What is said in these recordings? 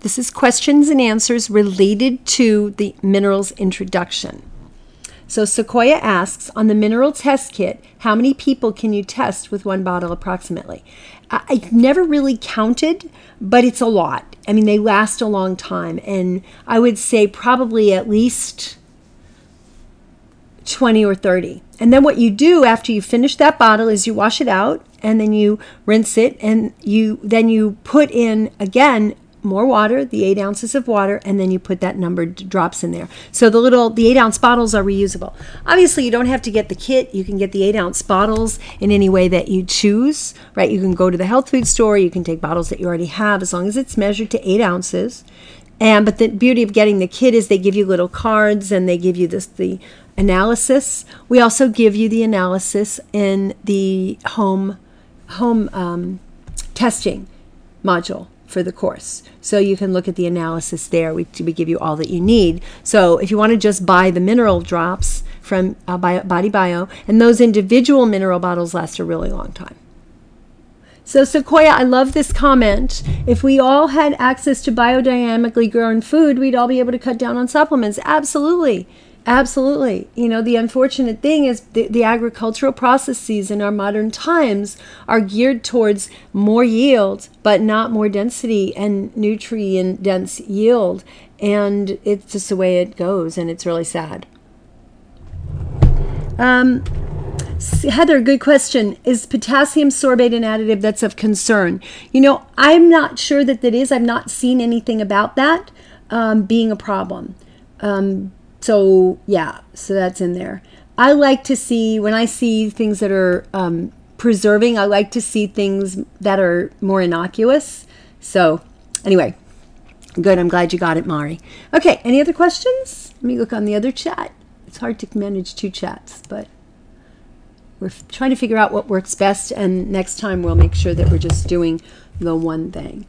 This is questions and answers related to the minerals introduction. So Sequoia asks, on the mineral test kit, how many people can you test with one bottle approximately? I've never really counted, but it's a lot. I mean, they last a long time. And I would say probably at least 20 or 30. And then what you do after you finish that bottle is you wash it out and then you rinse it, and you put in again more water, the 8 ounces of water, and then you put that numbered drops in there. So the 8 ounce bottles are reusable. Obviously, you don't have to get the kit. You can get the 8 ounce bottles in any way that you choose, right? You can go to the health food store. You can take bottles that you already have, as long as it's measured to 8 ounces. But the beauty of getting the kit is they give you little cards and they give you the analysis. We also give you the analysis in the home testing module for the course. So you can look at the analysis there. We give you all that you need. So if you want to just buy the mineral drops from Body Bio, and those individual mineral bottles last a really long time. So Sequoia, I love this comment. If we all had access to biodynamically grown food, we'd all be able to cut down on supplements. Absolutely. Absolutely. You know, the unfortunate thing is the agricultural processes in our modern times are geared towards more yield, but not more density and nutrient dense yield. And it's just the way it goes, and it's really sad. Heather, good question. Is potassium sorbate an additive that's of concern? You know, I'm not sure that is. I've not seen anything about that being a problem. So yeah, so that's in there. I like to see, when I see things that are preserving, I like to see things that are more innocuous. So anyway, good. I'm glad you got it, Mari. Okay, any other questions? Let me look on the other chat. It's hard to manage 2 chats, but we're trying to figure out what works best, and next time we'll make sure that we're just doing the one thing.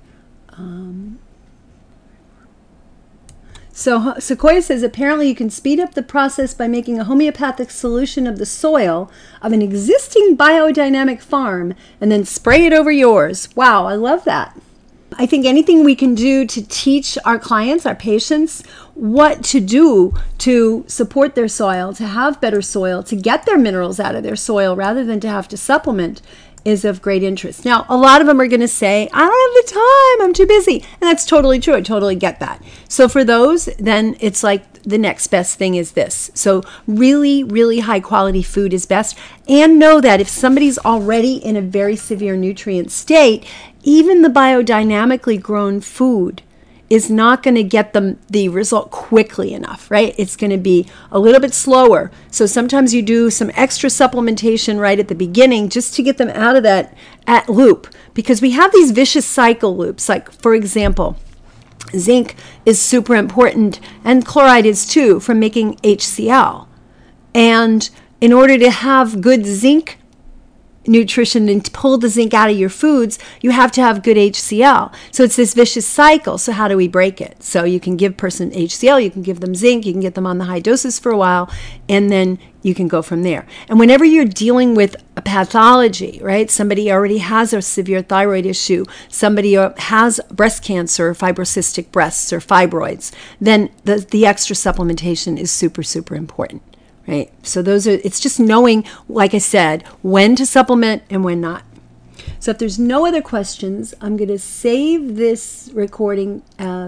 So Sequoia says, apparently you can speed up the process by making a homeopathic solution of the soil of an existing biodynamic farm and then spray it over yours. Wow, I love that. I think anything we can do to teach our clients, our patients, what to do to support their soil, to have better soil, to get their minerals out of their soil rather than to have to supplement is of great interest. Now, a lot of them are going to say, I don't have the time, I'm too busy. And that's totally true. I totally get that. So for those, then it's like the next best thing is this. So really, really high quality food is best. And know that if somebody's already in a very severe nutrient state, even the biodynamically grown food is not going to get them the result quickly enough, right? It's going to be a little bit slower. So sometimes you do some extra supplementation right at the beginning just to get them out of that loop, because we have these vicious cycle loops. Like, for example, zinc is super important, and chloride is too, for making HCl. And in order to have good zinc nutrition and to pull the zinc out of your foods, you have to have good HCl. So it's this vicious cycle. So how do we break it? So you can give person HCl, you can give them zinc, you can get them on the high doses for a while, and then you can go from there. And whenever you're dealing with a pathology, right? Somebody already has a severe thyroid issue, somebody has breast cancer, fibrocystic breasts or fibroids, then the extra supplementation is super, super important. Right. So it's just knowing, like I said, when to supplement and when not. So if there's no other questions, I'm going to save this recording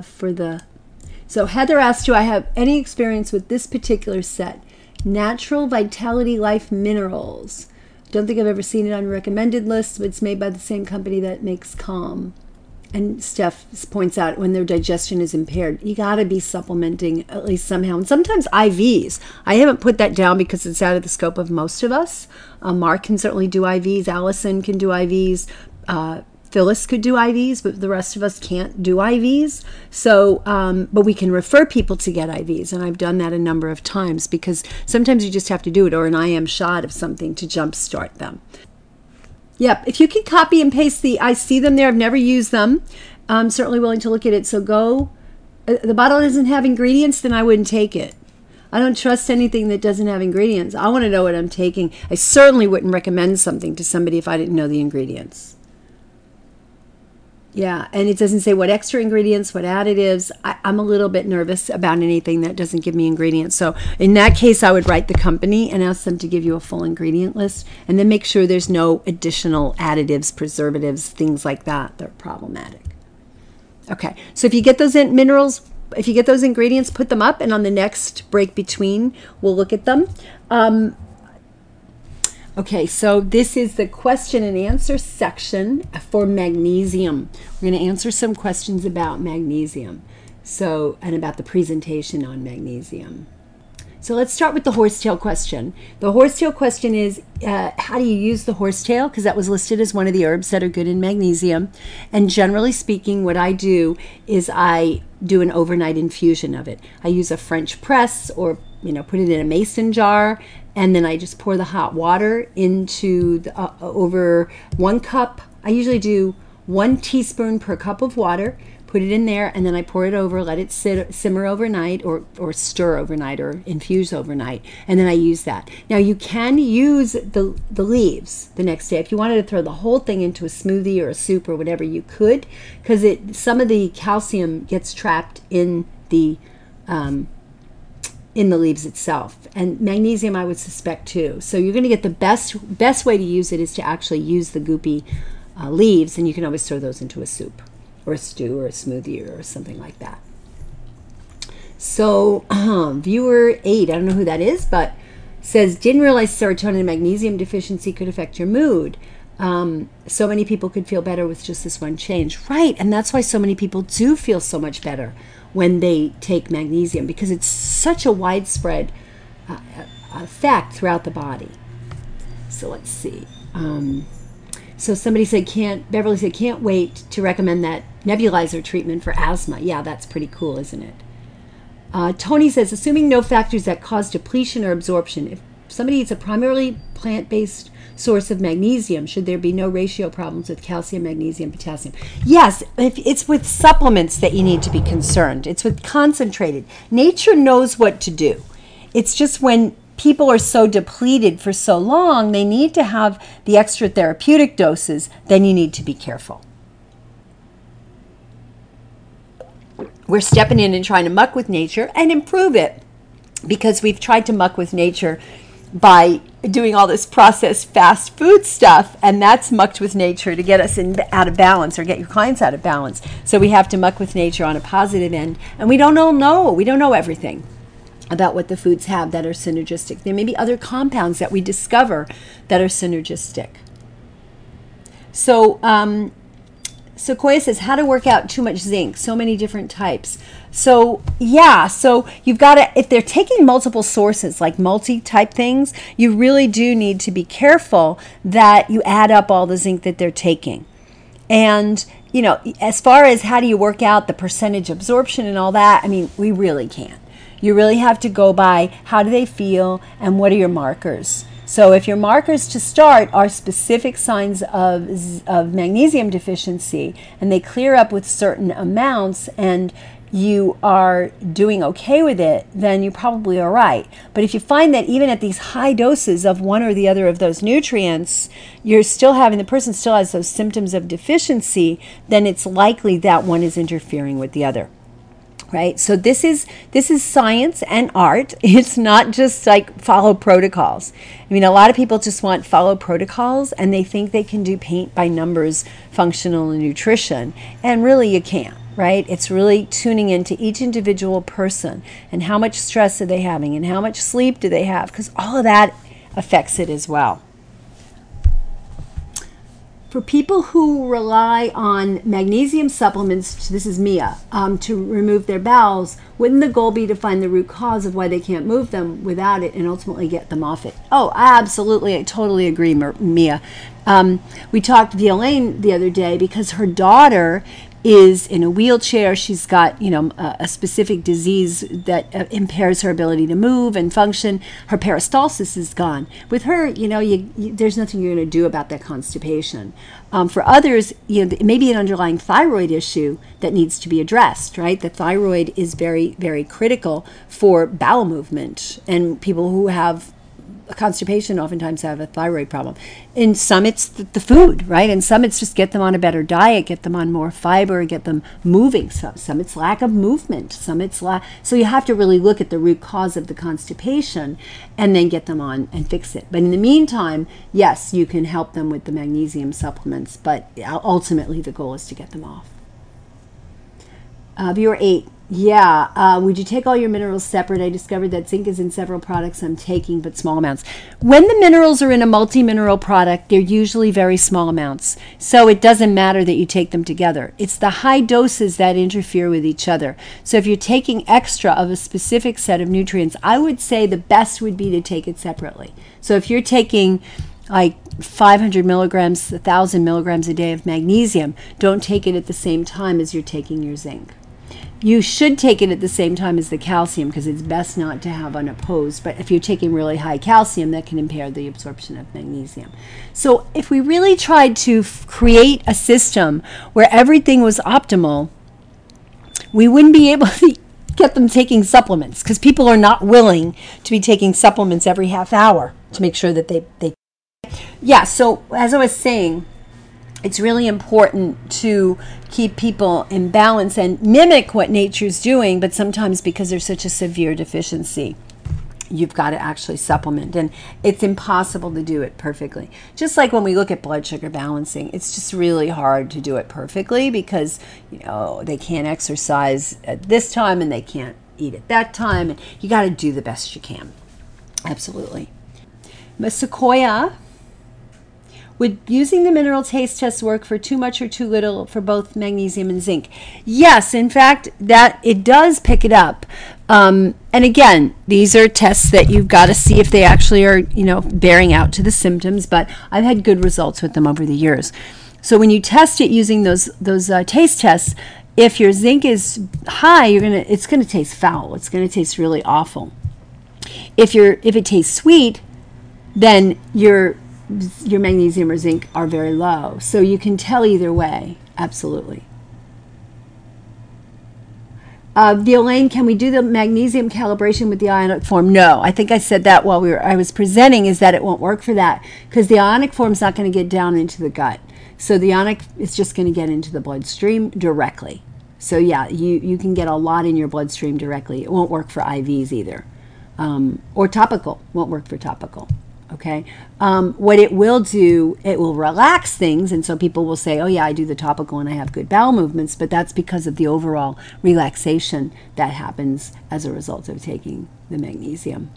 So Heather asked, do I have any experience with this particular set? Natural Vitality Life Minerals. Don't think I've ever seen it on a recommended list, but it's made by the same company that makes Calm. And Steph points out when their digestion is impaired, you got to be supplementing at least somehow. And sometimes IVs. I haven't put that down because it's out of the scope of most of us. Mark can certainly do IVs. Allison can do IVs. Phyllis could do IVs, but the rest of us can't do IVs. So, but we can refer people to get IVs. And I've done that a number of times because sometimes you just have to do it, or an IM shot of something to jumpstart them. Yep, if you can copy and paste I see them there, I've never used them. I'm certainly willing to look at it. So the bottle doesn't have ingredients, then I wouldn't take it. I don't trust anything that doesn't have ingredients. I want to know what I'm taking. I certainly wouldn't recommend something to somebody if I didn't know the ingredients. Yeah, and it doesn't say what extra ingredients, what additives. I'm a little bit nervous about anything that doesn't give me ingredients. So in that case, I would write the company and ask them to give you a full ingredient list, and then make sure there's no additional additives, preservatives, things like that are problematic. Okay, so if you get those minerals, if you get those ingredients, put them up, and on the next break between, we'll look at them. Okay, so this is the question and answer section for magnesium. We're going to answer some questions about magnesium, and about the presentation on magnesium. So let's start with the horsetail question. The horsetail question is, how do you use the horsetail? Because that was listed as one of the herbs that are good in magnesium. And generally speaking, what I do is I do an overnight infusion of it. I use a French press, or put it in a mason jar, and then I just pour the hot water into over 1 cup. I usually do 1 teaspoon per cup of water, put it in there, and then I pour it over, let it simmer overnight, or stir overnight, or infuse overnight, and then I use that. Now you can use the leaves the next day. If you wanted to throw the whole thing into a smoothie or a soup or whatever, you could, because some of the calcium gets trapped in the leaves itself, and magnesium I would suspect too. So you're going to get the best way to use it is to actually use the goopy leaves, and you can always throw those into a soup or a stew or a smoothie or something like that. So viewer 8, I don't know who that is, but says, didn't realize serotonin and magnesium deficiency could affect your mood. So many people could feel better with just this one change. Right, and that's why so many people do feel so much better when they take magnesium, because it's such a widespread effect throughout the body. So let's see. So somebody said, Beverly said, can't wait to recommend that nebulizer treatment for asthma. Yeah, that's pretty cool, isn't it? Tony says, assuming no factors that cause depletion or absorption, if somebody eats a primarily plant-based source of magnesium, should there be no ratio problems with calcium, magnesium, potassium? Yes, if it's with supplements that you need to be concerned. It's with concentrated. Nature knows what to do. It's just when people are so depleted for so long, they need to have the extra therapeutic doses, then you need to be careful. We're stepping in and trying to muck with nature and improve it, because we've tried to muck with nature by doing all this processed fast food stuff, and that's mucked with nature to get us out of balance, or get your clients out of balance. So we have to muck with nature on a positive end, and we don't know everything about what the foods have that are synergistic. There may be other compounds that we discover that are synergistic. So Sequoia says, how to work out too much zinc, so many different types. So yeah, so you've got to, if they're taking multiple sources, like multi-type things, you really do need to be careful that you add up all the zinc that they're taking. And, as far as how do you work out the percentage absorption and all that, I mean, we really can't. You really have to go by how do they feel and what are your markers. So if your markers to start are specific signs of magnesium deficiency, and they clear up with certain amounts, and you are doing okay with it, then you probably are right. But if you find that even at these high doses of one or the other of those nutrients, the person still has those symptoms of deficiency, then it's likely that one is interfering with the other. Right? So this is science and art. It's not just like follow protocols. I mean, a lot of people just want follow protocols, and they think they can do paint by numbers, functional nutrition, and really you can't, right? It's really tuning into each individual person and how much stress are they having and how much sleep do they have, because all of that affects it as well. For people who rely on magnesium supplements, this is Mia, to remove their bowels, wouldn't the goal be to find the root cause of why they can't move them without it and ultimately get them off it? Oh, absolutely. I totally agree, Mia. We talked to Violaine the other day because her daughter is in a wheelchair. She's got, a specific disease that impairs her ability to move and function. Her peristalsis is gone. With her, there's nothing you're going to do about that constipation. For others, it may be an underlying thyroid issue that needs to be addressed, right? The thyroid is very, very critical for bowel movement, and people who have constipation oftentimes have a thyroid problem. In some, it's the food, right? And some, it's just get them on a better diet, get them on more fiber, get them moving. Some it's lack of movement. Some it's so you have to really look at the root cause of the constipation and then get them on and fix it. But in the meantime, yes, you can help them with the magnesium supplements, but ultimately the goal is to get them off. Viewer 8. Yeah, would you take all your minerals separate? I discovered that zinc is in several products I'm taking, but small amounts. When the minerals are in a multi-mineral product, they're usually very small amounts. So it doesn't matter that you take them together. It's the high doses that interfere with each other. So if you're taking extra of a specific set of nutrients, I would say the best would be to take it separately. So if you're taking like 500 milligrams, 1,000 milligrams a day of magnesium, don't take it at the same time as you're taking your zinc. You should take it at the same time as the calcium because it's best not to have unopposed. But if you're taking really high calcium, that can impair the absorption of magnesium. So if we really tried to create a system where everything was optimal, we wouldn't be able to get them taking supplements because people are not willing to be taking supplements every half hour to make sure that they. Yeah, so as I was saying, it's really important to keep people in balance and mimic what nature's doing, but sometimes because there's such a severe deficiency, you've got to actually supplement, and it's impossible to do it perfectly. Just like when we look at blood sugar balancing, it's just really hard to do it perfectly because, you know, they can't exercise at this time and they can't eat at that time, and you got to do the best you can. Absolutely. But Sequoia, would using the mineral taste test work for too much or too little for both magnesium and zinc? Yes, in fact, that it does pick it up. And again, these are tests that you've got to see if they actually are, you know, bearing out to the symptoms. But I've had good results with them over the years. So when you test it using those taste tests, if your zinc is high, it's gonna taste foul. It's gonna taste really awful. If it tastes sweet, then your magnesium or zinc are very low. So you can tell either way. Absolutely. Violaine, can we do the magnesium calibration with the ionic form? No, I think I said that while I was presenting, is that it won't work for that because the ionic form is not going to get down into the gut. So the ionic is just going to get into the bloodstream directly. So yeah, you can get a lot in your bloodstream directly. It won't work for IVs either. Or topical. Won't work for topical. Okay. What it will do, it will relax things. And so people will say, oh yeah, I do the topical and I have good bowel movements, but that's because of the overall relaxation that happens as a result of taking the magnesium.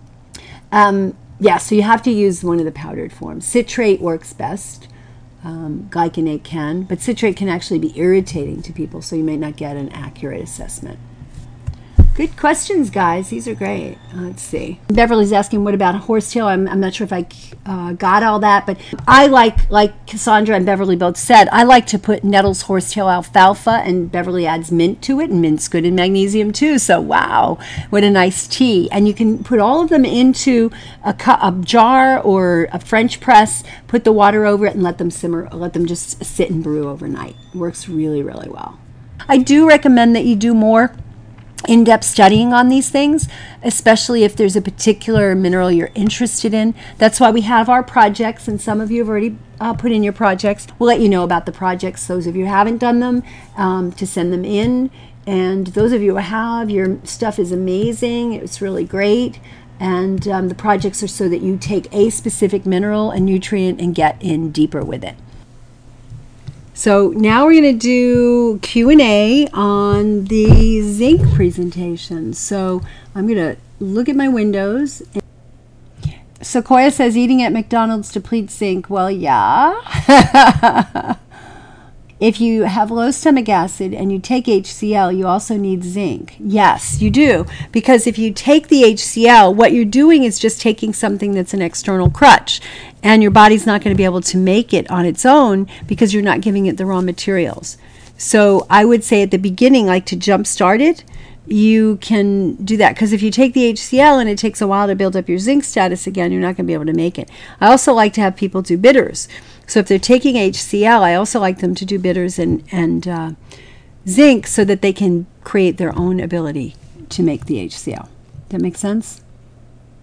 Yeah, so you have to use one of the powdered forms. Citrate works best. Glycinate can, but citrate can actually be irritating to people, so you may not get an accurate assessment. Good questions, guys. These are great. Let's see. Beverly's asking, what about horsetail? I'm not sure if I got all that, but I like Cassandra and Beverly both said, I like to put Nettles horsetail alfalfa, and Beverly adds mint to it, and mint's good in magnesium too. So wow, what a nice tea. And you can put all of them into a jar or a French press, put the water over it, and let them simmer, let them just sit and brew overnight. It works really, really well. I do recommend that you do more in-depth studying on these things, especially if there's a particular mineral you're interested in. That's why we have our projects, and some of you have already put in your projects. We'll let you know about the projects, those of you who haven't done them, to send them in. And those of you who have, your stuff is amazing. It's really great. And the projects are so that you take a specific mineral and nutrient and get in deeper with it. So now we're going to do Q&A on the zinc presentation. So I'm going to look at my windows. Sequoia says, eating at McDonald's depletes zinc. Well, yeah. If you have low stomach acid and you take HCl, you also need zinc. Yes, you do. Because if you take the HCl, what you're doing is just taking something that's an external crutch. And your body's not going to be able to make it on its own because you're not giving it the raw materials. So I would say at the beginning, like to jumpstart it, you can do that. Because if you take the HCl and it takes a while to build up your zinc status again, you're not going to be able to make it. I also like to have people do bitters. So if they're taking HCl, I also like them to do bitters and zinc so that they can create their own ability to make the HCl. That make sense?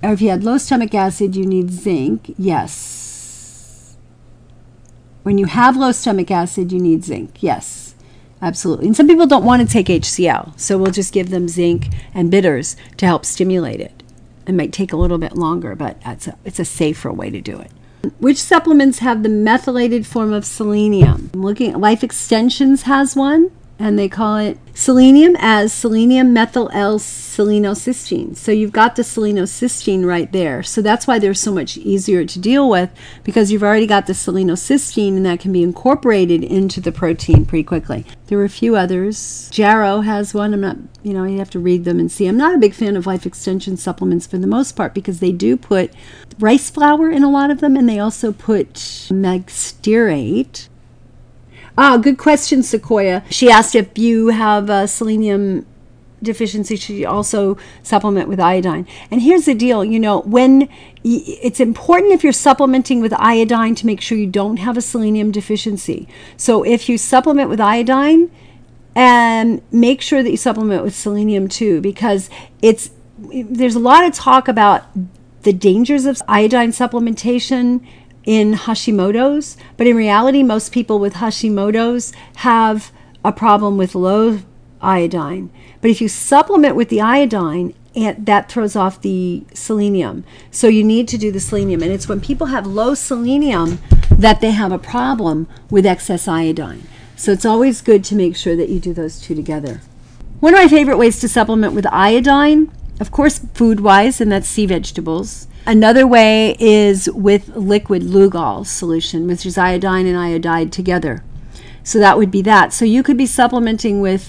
Or if you had low stomach acid, you need zinc. Yes. When you have low stomach acid, you need zinc. Yes, absolutely. And some people don't want to take HCl, so we'll just give them zinc and bitters to help stimulate it. It might take a little bit longer, but it's a safer way to do it. Which supplements have the methylated form of selenium? I'm looking at Life Extensions has one, and they call it selenium as selenium methyl L-selenocysteine. So you've got the selenocysteine right there. So that's why they're so much easier to deal with, because you've already got the selenocysteine, and that can be incorporated into the protein pretty quickly. There were a few others. Jarrow has one. I'm not, you have to read them and see. I'm not a big fan of Life Extension supplements for the most part, because they do put rice flour in a lot of them, and they also put megstearate. Good question, Sequoia. She asked if you have a selenium deficiency, should you also supplement with iodine? And here's the deal, when it's important, if you're supplementing with iodine, to make sure you don't have a selenium deficiency. So if you supplement with iodine, and make sure that you supplement with selenium too, because there's a lot of talk about the dangers of iodine supplementation in Hashimoto's, but in reality, most people with Hashimoto's have a problem with low iodine. But if you supplement with the iodine, that throws off the selenium. So you need to do the selenium. And it's when people have low selenium that they have a problem with excess iodine. So it's always good to make sure that you do those two together. One of my favorite ways to supplement with iodine, of course, food-wise, and that's sea vegetables. Another way is with liquid Lugol solution, which is iodine and iodide together. So that would be that. So you could be supplementing with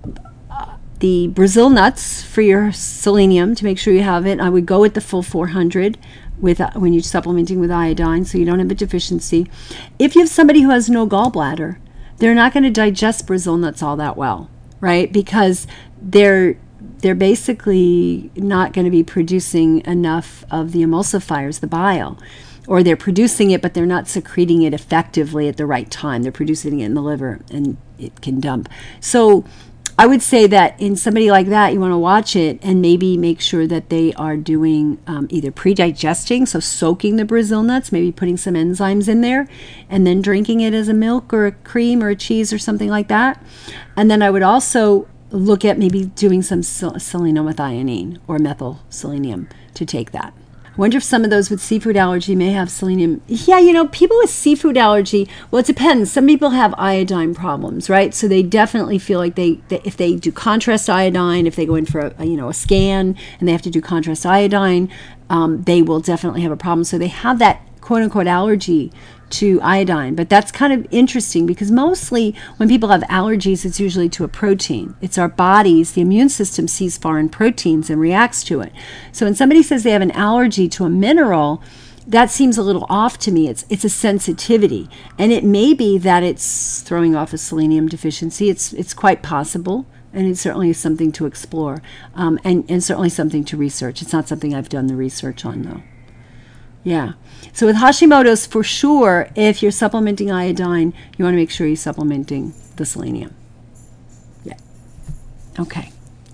the Brazil nuts for your selenium to make sure you have it. I would go with the full 400 when you're supplementing with iodine, so you don't have a deficiency. If you have somebody who has no gallbladder, they're not going to digest Brazil nuts all that well, right? Because they're basically not going to be producing enough of the emulsifiers, the bile, or they're producing it, but they're not secreting it effectively at the right time. They're producing it in the liver, and it can dump. So I would say that in somebody like that, you want to watch it and maybe make sure that they are doing either pre-digesting, so soaking the Brazil nuts, maybe putting some enzymes in there, and then drinking it as a milk or a cream or a cheese or something like that. And then I would also look at maybe doing some selenomethionine or methyl selenium to take that. I wonder if some of those with seafood allergy may have selenium. Yeah, people with seafood allergy, well, it depends. Some people have iodine problems, right? So they definitely feel like if they do contrast iodine, if they go in for a scan and they have to do contrast iodine, they will definitely have a problem. So they have that quote-unquote allergy to iodine. But that's kind of interesting, because mostly when people have allergies, it's usually to a protein. It's our bodies, the immune system sees foreign proteins and reacts to it. So when somebody says they have an allergy to a mineral, that seems a little off to me. It's a sensitivity, and it may be that it's throwing off a selenium deficiency. It's quite possible, and it certainly is something to explore, and certainly something to research. It's not something I've done the research on, though. Yeah. So with Hashimoto's, for sure, if you're supplementing iodine, you want to make sure you're supplementing the selenium. Yeah. Okay.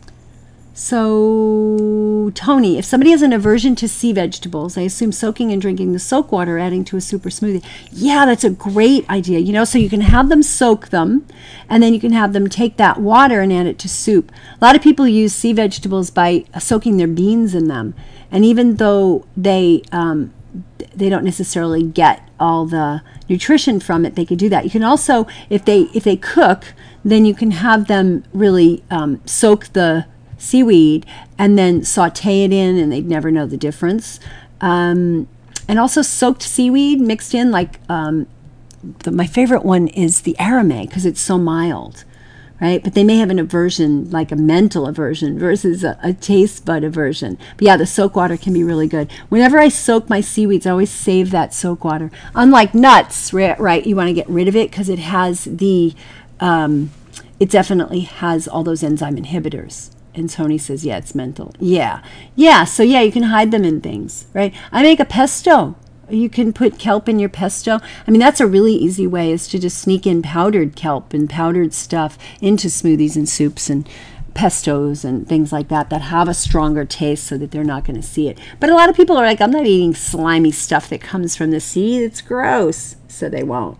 So, Tony, if somebody has an aversion to sea vegetables, I assume soaking and drinking the soak water, adding to a super smoothie. Yeah, that's a great idea. So you can have them soak them, and then you can have them take that water and add it to soup. A lot of people use sea vegetables by soaking their beans in them. And even though they don't necessarily get all the nutrition from it, they could do that. You can also, if they cook, then you can have them really soak the seaweed and then saute it in, and they'd never know the difference. And also soaked seaweed mixed in, like my favorite one is the arame, because it's so mild, right? But they may have an aversion, like a mental aversion versus a taste bud aversion. But yeah, the soak water can be really good. Whenever I soak my seaweeds, I always save that soak water. Unlike nuts, right? You want to get rid of it because it has it definitely has all those enzyme inhibitors. And Tony says, yeah, it's mental. Yeah. So yeah, you can hide them in things, right? I make a pesto. You can put kelp in your pesto. I mean, that's a really easy way, is to just sneak in powdered kelp and powdered stuff into smoothies and soups. And pestos and things like that have a stronger taste so that they're not going to see it. But a lot of people are like, I'm not eating slimy stuff that comes from the sea. It's gross. So they won't.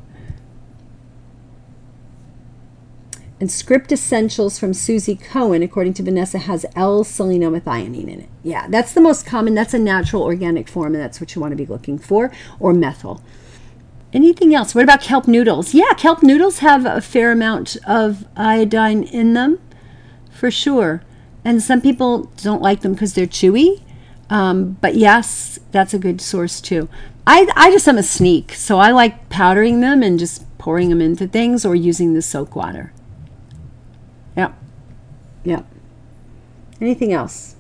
And Script Essentials from Susie Cohen, according to Vanessa, has L-selenomethionine in it. Yeah, that's the most common. That's a natural organic form, and that's what you want to be looking for, or methyl. Anything else? What about kelp noodles? Yeah, kelp noodles have a fair amount of iodine in them, for sure. And some people don't like them because they're chewy. But yes, that's a good source too. I just am a sneak, so I like powdering them and just pouring them into things or using the soak water. Yep. Yep. Anything else?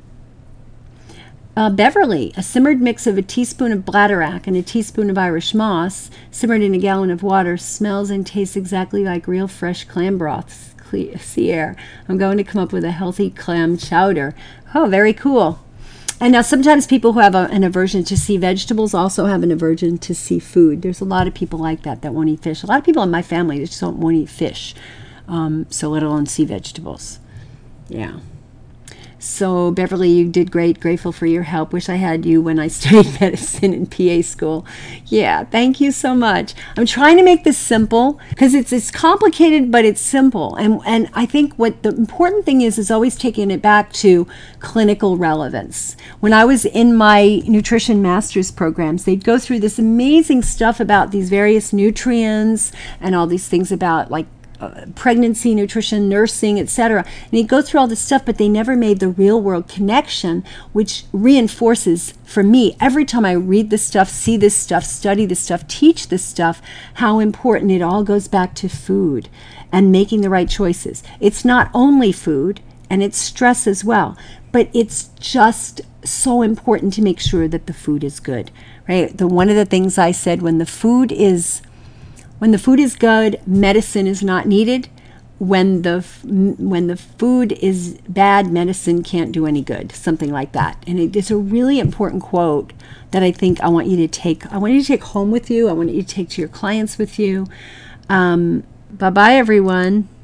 Beverly, a simmered mix of a teaspoon of bladderwrack and a teaspoon of Irish moss, simmered in a gallon of water, smells and tastes exactly like real fresh clam broth. Sea air. I'm going to come up with a healthy clam chowder. Oh, very cool. And now sometimes people who have an aversion to sea vegetables also have an aversion to seafood. There's a lot of people like that won't eat fish. A lot of people in my family just won't eat fish. So let alone sea vegetables. Yeah. So Beverly, you did great. Grateful for your help. Wish I had you when I studied medicine in PA school. Yeah, thank you so much. I'm trying to make this simple because it's complicated, but it's simple. And I think what the important thing is always taking it back to clinical relevance. When I was in my nutrition master's programs, they'd go through this amazing stuff about these various nutrients and all these things about like pregnancy, nutrition, nursing, etc. And he'd go through all this stuff, but they never made the real world connection, which reinforces for me every time I read this stuff, see this stuff, study this stuff, teach this stuff, how important it all goes back to food and making the right choices. It's not only food, and it's stress as well, but it's just so important to make sure that the food is good, right? One of the things I said, when the food is good, medicine is not needed. When the food is bad, medicine can't do any good. Something like that. And it's a really important quote that I think I want you to take. I want you to take home with you. I want you to take to your clients with you. Bye-bye, everyone.